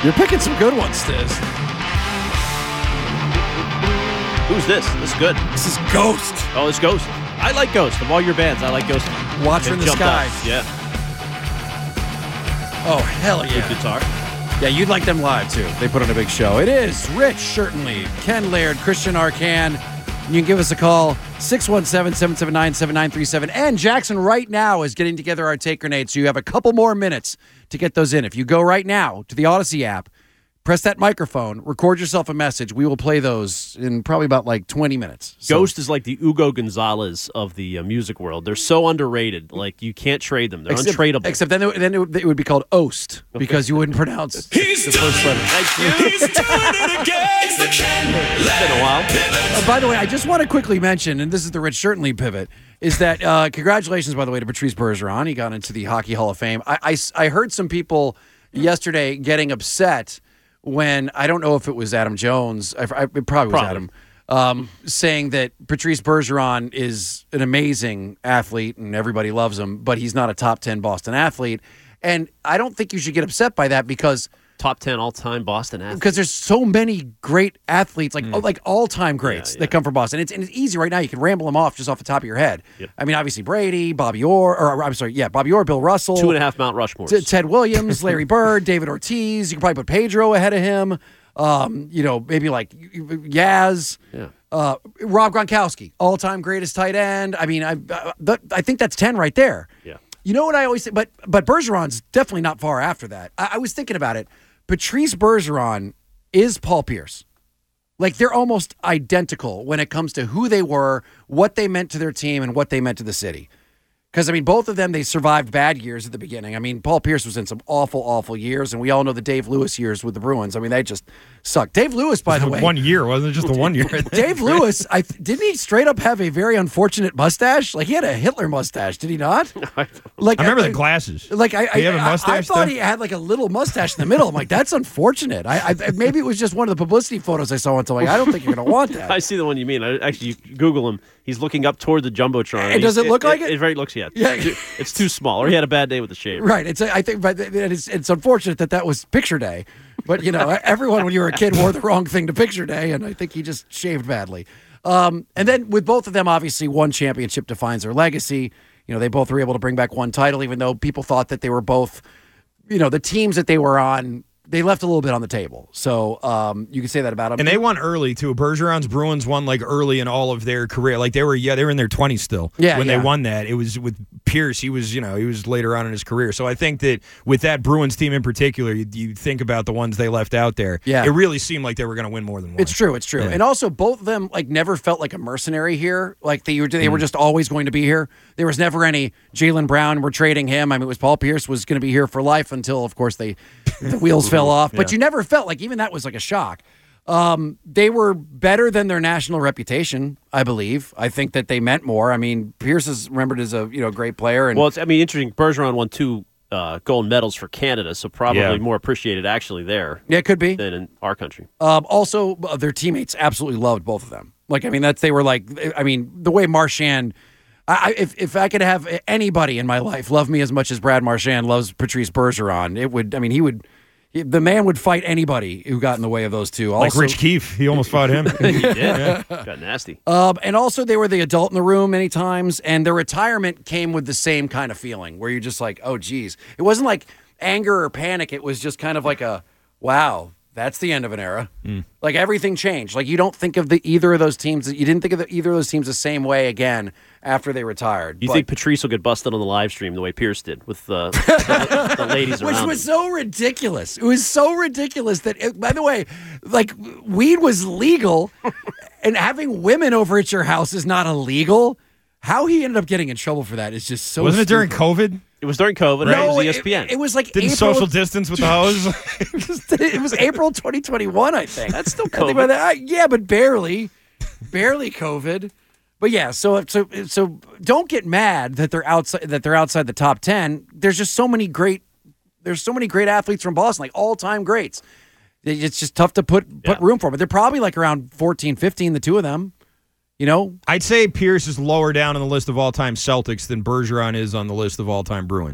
You're picking some good ones, Stiz. Who's this? This is good. This is Ghost. Oh, it's Ghost. I like Ghost. Of all your bands, I like Ghost. Watcher in the Sky. Out. Yeah. Oh, hell yeah. Good guitar. Yeah, you'd like them live, too. They put on a big show. It is Rich Schertenly, Ken Laird, Christian Arcan. You can give us a call, 617-779-7937. And Jackson right now is getting together our take grenades, so you have a couple more minutes to get those in. If you go right now to the Odyssey app, press that microphone, record yourself a message. We will play those in probably about 20 minutes. So. Ghost is like the Hugo Gonzalez of the music world. They're so underrated. Like, you can't trade them. They're untradeable. Except then it would be called Oast because you wouldn't pronounce the first letter. Thank you. He's done it again. It's been a while. By the way, I just want to quickly mention, and this is the Rich Schertenly pivot, is that congratulations, by the way, to Patrice Bergeron. He got into the Hockey Hall of Fame. I heard some people yesterday getting upset when, I don't know if it was Adam Jones, it probably was Adam, saying that Patrice Bergeron is an amazing athlete and everybody loves him, but he's not a top 10 Boston athlete. And I don't think you should get upset by that because top 10 all-time Boston athletes. Because there's so many great athletes, like all-time greats that come from Boston. And it's easy right now. You can ramble them off just off the top of your head. Yep. I mean, obviously Brady, Bobby Orr, Bill Russell. 2.5 Mount Rushmores. Ted Williams, Larry Bird, David Ortiz. You can probably put Pedro ahead of him. Maybe like Yaz. Yeah. Rob Gronkowski, all-time greatest tight end. I mean, I think that's 10 right there. Yeah. You know what I always say? But Bergeron's definitely not far after that. I was thinking about it. Patrice Bergeron is Paul Pierce. Like, they're almost identical when it comes to who they were, what they meant to their team, and what they meant to the city. Because, I mean, both of them, they survived bad years at the beginning. I mean, Paul Pierce was in some awful, awful years, and we all know the Dave Lewis years with the Bruins. I mean, they just sucked. Dave Lewis, by the way. 1 year, wasn't it just the 1 year? Dave Lewis, didn't he straight up have a very unfortunate mustache? Like, he had a Hitler mustache, did he not? I remember the glasses. Like, Did he have a mustache? I thought he had like a little mustache in the middle. I'm like, that's unfortunate. Maybe it was just one of the publicity photos I saw once. I'm like, I don't think you're going to want that. I see the one you mean. Actually, you Google him. He's looking up toward the Jumbotron. And does it look like it? It very looks, yeah. It's too small, or he had a bad day with the shave. Right. I think it's unfortunate that was picture day. But, everyone when you were a kid wore the wrong thing to picture day, and I think he just shaved badly. And then with both of them, obviously, one championship defines their legacy. They both were able to bring back one title, even though people thought that they were both, the teams that they were on, they left a little bit on the table. So you can say that about them. And they won early, too. Bergeron's Bruins won, early in all of their career. Like, they were in their 20s still when they won that. It was with Pierce. He was later on in his career. So I think that with that Bruins team in particular, you think about the ones they left out there. Yeah. It really seemed like they were going to win more than one. It's true. Yeah. And also, both of them, never felt like a mercenary here. Like, they were just always going to be here. There was never any Jaylen Brown, we're trading him. I mean, it was Paul Pierce was going to be here for life until, of course, the wheels fell off. But you never felt like even that was like a shock. They were better than their national reputation, I believe. I think that they meant more. I mean, Pierce is remembered as a great player. And, well, it's interesting. Bergeron won 2 gold medals for Canada, so probably more appreciated actually there. Yeah, it could be than in our country. Also, their teammates absolutely loved both of them. The way Marchand. If I could have anybody in my life love me as much as Brad Marchand loves Patrice Bergeron, it would. I mean, the man would fight anybody who got in the way of those two. Also, like Rich Keefe, he almost fought him. He did. Yeah. Got nasty. And also, they were the adult in the room many times, and their retirement came with the same kind of feeling, where you're just like, oh, geez. It wasn't like anger or panic. It was just kind of like a, wow, that's the end of an era. Like, everything changed. Like, you don't think of either of those teams. You didn't think of either of those teams the same way again after they retired. You think Patrice will get busted on the live stream the way Pierce did with the ladies around Which was so ridiculous. It was so ridiculous that, by the way, weed was legal and having women over at your house is not illegal. How he ended up getting in trouble for that is just so Wasn't stupid. it during COVID? It was during COVID, right? No, it was ESPN. It was like Didn't April, social distance with the hose? It was April 2021, I think. That's still COVID. Yeah, but barely COVID. But yeah, so don't get mad that they're outside the top 10. There's just so many great athletes from Boston, like all-time greats. It's just tough to put room for them. But they're probably like around 14, 15, the two of them. I'd say Pierce is lower down on the list of all-time Celtics than Bergeron is on the list of all-time Bruins.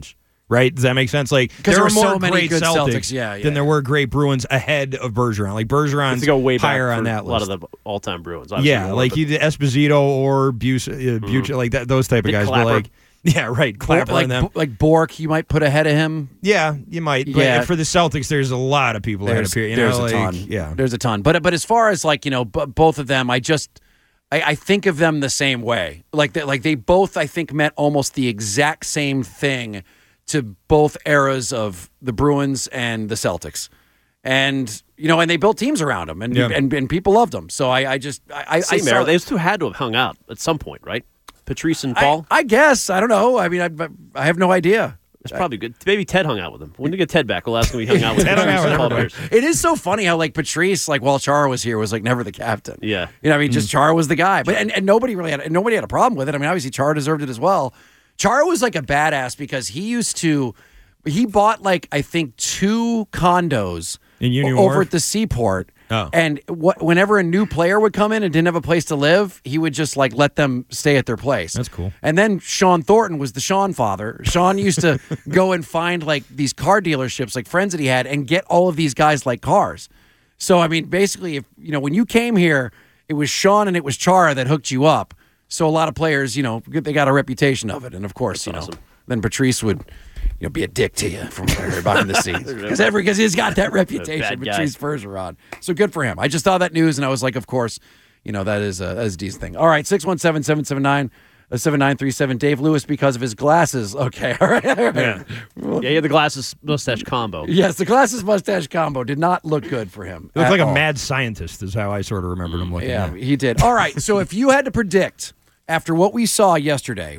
right? Does that make sense? Like because there were were more so many great good Celtics, than there were great Bruins ahead of Bergeron. Like Bergeron's go way higher back on that list. A lot of the all-time Bruins. Obviously like either Esposito or Buchanan, like that, those type of guys. Clapper. But like, yeah, right, Clapper and them. Like Bork, you might put ahead of him. Yeah, you might. But Yeah. for the Celtics, there's a lot of people ahead of here. There's a ton. Yeah, There's a ton. But as far as like both of them, I think of them the same way. Like they both, I think, meant almost the exact same thing to both eras of the Bruins and the Celtics, and and they built teams around them, and people loved them. So I saw those two had to have hung out at some point, right? Patrice and Paul. I guess I don't know. I mean, I have no idea. It's probably good. Maybe Ted hung out with him. When we get Ted back, we'll ask him if he hung out with him. It is so funny how like Patrice, like while Chara was here, was like never the captain. Yeah, I mean, just Chara was the guy. But and nobody had a problem with it. I mean, obviously Chara deserved it as well. Chara was like a badass because he bought like I think 2 condos in Union over Wharf? at the Seaport. Oh. And whenever a new player would come in and didn't have a place to live, he would just like let them stay at their place. That's cool. And then Sean Thornton was the Sean father. Sean used to go and find like these car dealerships, like friends that he had, and get all of these guys like cars. So I mean, basically, if when you came here, it was Sean and it was Chara that hooked you up. So a lot of players, they got a reputation of it, and of course, awesome. Then Patrice would. Be a dick to you from behind the scenes because he's got that reputation. Patrice Bergeron, so good for him. I just saw that news and I was like, of course, that is a decent thing. All right, 617-779-7937. Dave Lewis because of his glasses. Okay, all right. Yeah, he had the glasses mustache combo. Yes, the glasses mustache combo did not look good for him. He looked like a mad scientist, is how I sort of remembered him looking. Yeah, he did. All right, so if you had to predict. After what we saw yesterday,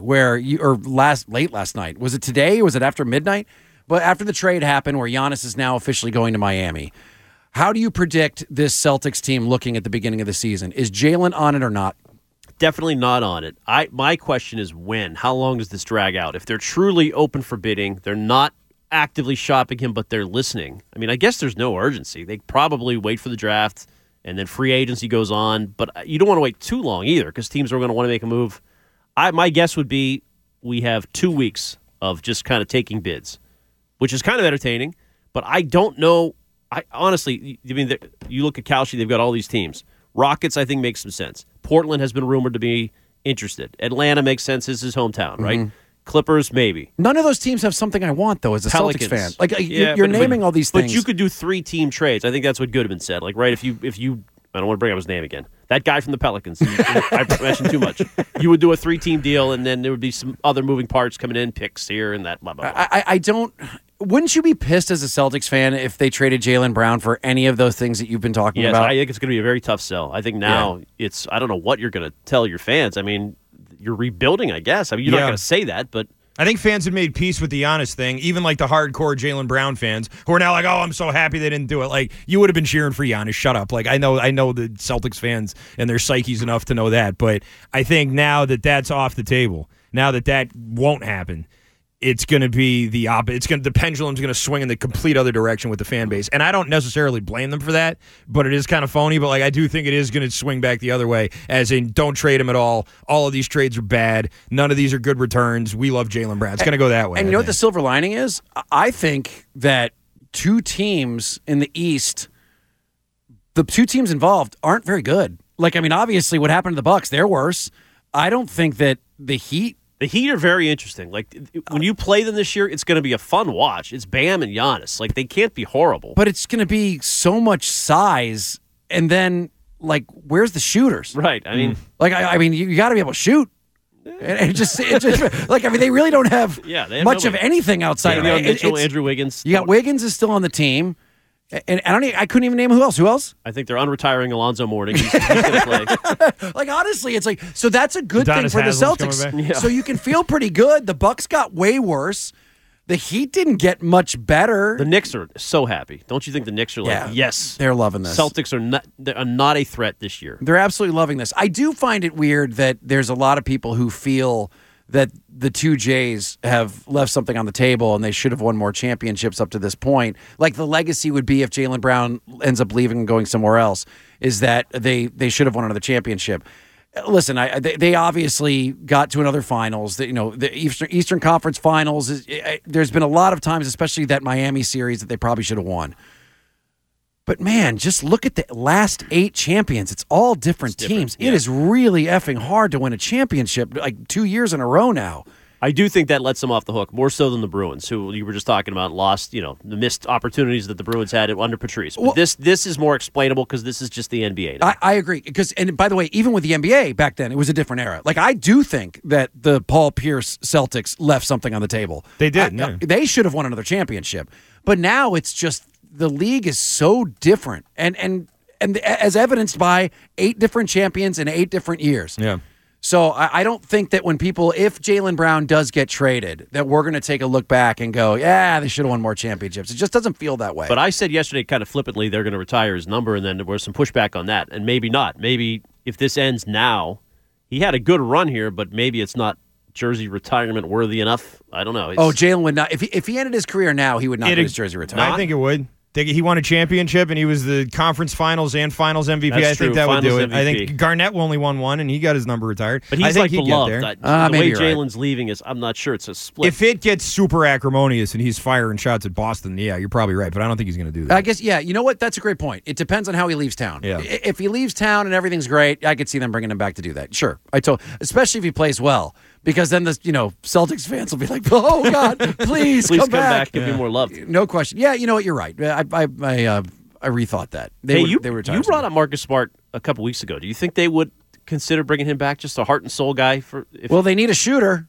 late last night, was it today? Or was it after midnight? But after the trade happened, where Giannis is now officially going to Miami, how do you predict this Celtics team looking at the beginning of the season? Is Jalen on it or not? Definitely not on it. My question is when? How long does this drag out? If they're truly open for bidding, they're not actively shopping him, but they're listening. I mean, I guess there's no urgency. They probably wait for the draft. And then free agency goes on. But you don't want to wait too long either because teams are going to want to make a move. My guess would be we have 2 weeks of just kind of taking bids, which is kind of entertaining. But I don't know. Honestly, you look at Kalshi, they've got all these teams. Rockets, I think, makes some sense. Portland has been rumored to be interested. Atlanta makes sense. This is his hometown, right? Clippers, maybe. None of those teams have something I want, though, as a Pelicans. Celtics fan. Like you're naming all these things. But you could do 3-team trades. I think that's what Goodman said. Like, right, if you I don't want to bring up his name again. That guy from the Pelicans. I mentioned too much. You would do a 3-team deal, and then there would be some other moving parts coming in, picks here and that, blah, blah, blah. I don't... Wouldn't you be pissed as a Celtics fan if they traded Jaylen Brown for any of those things that you've been talking about? I think it's going to be a very tough sell. I think now it's... I don't know what you're going to tell your fans. I mean, you're rebuilding, I guess. I mean, you're not going to say that, but... I think fans had made peace with the Giannis thing, even like the hardcore Jaylen Brown fans who are now like, oh, I'm so happy they didn't do it. Like, you would have been cheering for Giannis. Shut up. Like, I know the Celtics fans and their psyches enough to know that. But I think now that that's off the table, now that won't happen, it's going to be the opposite. The pendulum's going to swing in the complete other direction with the fan base. And I don't necessarily blame them for that, but it is kind of phony. But like, I do think it is going to swing back the other way, as in don't trade him at all. All of these trades are bad. None of these are good returns. We love Jaylen Brown. It's going to go that way. And you know what the silver lining is? I think that 2 teams in the East, the 2 teams involved aren't very good. Like, I mean, obviously what happened to the Bucks, they're worse. I don't think that the Heat... The Heat are very interesting. Like, when you play them this year, it's going to be a fun watch. It's Bam and Giannis. Like, they can't be horrible. But it's going to be so much size, and then, like, where's the shooters? Right. I mean... Like, I mean, you got to be able to shoot. And it just like, I mean, they really don't have much of anything outside of it. Mitchell, Andrew Wiggins. You got Wiggins is still on the team. And I couldn't even name who else. Who else? I think they're unretiring Alonzo Mourning. He's going to play. Like, honestly, it's like, so that's a good thing for the Celtics. Yeah. So you can feel pretty good. The Bucks got way worse. The Heat didn't get much better. The Knicks are so happy. Don't you think the Knicks are like, yes. They're loving this. Celtics are not a threat this year. They're absolutely loving this. I do find it weird that there's a lot of people who feel that the 2 Jays have left something on the table and they should have won more championships up to this point. Like, the legacy would be if Jaylen Brown ends up leaving and going somewhere else, is that they should have won another championship. listen, they obviously got to another finals. The Eastern Conference Finals. There's been a lot of times, especially that Miami series, that they probably should have won. But, man, just look at the last 8 champions. It's all different teams. Yeah. It is really effing hard to win a championship, like 2 years in a row now. I do think that lets them off the hook, more so than the Bruins, who you were just talking about, lost, the missed opportunities that the Bruins had under Patrice. But this is more explainable because this is just the NBA now. I agree. And by the way, even with the NBA back then, it was a different era. Like, I do think that the Paul Pierce Celtics left something on the table. They did. They should have won another championship. But now it's just the league is so different. And as evidenced by 8 different champions in 8 different years. Yeah. So I don't think that if Jaylen Brown does get traded, that we're going to take a look back and go, yeah, they should have won more championships. It just doesn't feel that way. But I said yesterday kind of flippantly they're going to retire his number, and then there was some pushback on that. And maybe not. Maybe if this ends now, he had a good run here, but maybe it's not jersey retirement worthy enough. I don't know. Jaylen would not. If he ended his career now, he would not get his jersey retired. I think it would. He won a championship, and he was the conference finals and finals MVP. I think that would do it. MVP. I think Garnett only won one, and he got his number retired. But he's like beloved. The way Jaylen's leaving is, I'm not sure it's a split. If it gets super acrimonious and he's firing shots at Boston, yeah, you're probably right. But I don't think he's going to do that. I guess, yeah. You know what? That's a great point. It depends on how he leaves town. Yeah. If he leaves town and everything's great, I could see them bringing him back to do that. Sure, especially if he plays well. Because then the Celtics fans will be like, "Oh God, please come back, give me more love." No question. Yeah, you know what? You're right. I rethought that. You brought up Marcus Smart a couple weeks ago. Do you think they would consider bringing him back? Just a heart and soul guy Well, they need a shooter.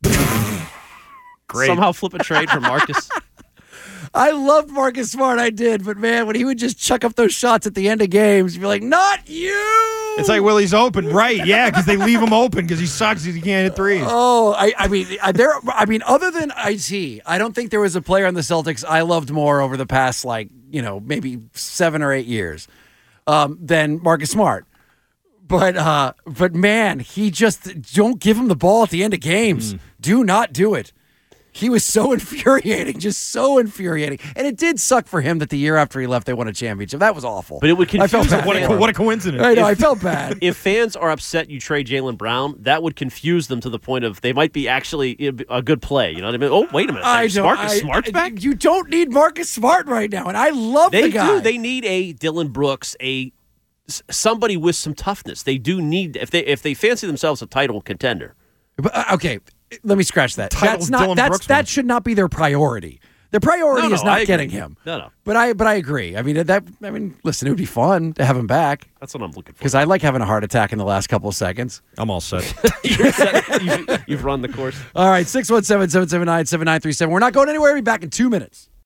Great. Somehow flip a trade for Marcus. I loved Marcus Smart, I did, but man, when he would just chuck up those shots at the end of games, you'd be like, "Not you!" It's like Willie's open, right? Yeah, because they leave him open because he sucks because he can't hit threes. Oh, I mean, other than IT, I don't think there was a player on the Celtics I loved more over the past maybe 7 or 8 years than Marcus Smart. But man, he just don't give him the ball at the end of games. Do not do it. He was so infuriating, just so infuriating. And it did suck for him that the year after he left, they won a championship. That was awful. But it would confuse him. What a coincidence. I know, I felt bad. If fans are upset you trade Jaylen Brown, that would confuse them to the point of they might be actually a good play. You know what I mean? Oh, wait a minute. Marcus Smart's back? You don't need Marcus Smart right now, and I love the guy. They do. They need a Dylan Brooks, somebody with some toughness. They do need, if they fancy themselves a title contender. But, okay. Let me scratch that. That should not be their priority. Their priority is not getting him. No. But I agree. I mean, listen, it would be fun to have him back. That's what I'm looking for. Because I like having a heart attack in the last couple of seconds. I'm all set. You've run the course. All right, 617-779-7937. We're not going anywhere. We'll be back in 2 minutes.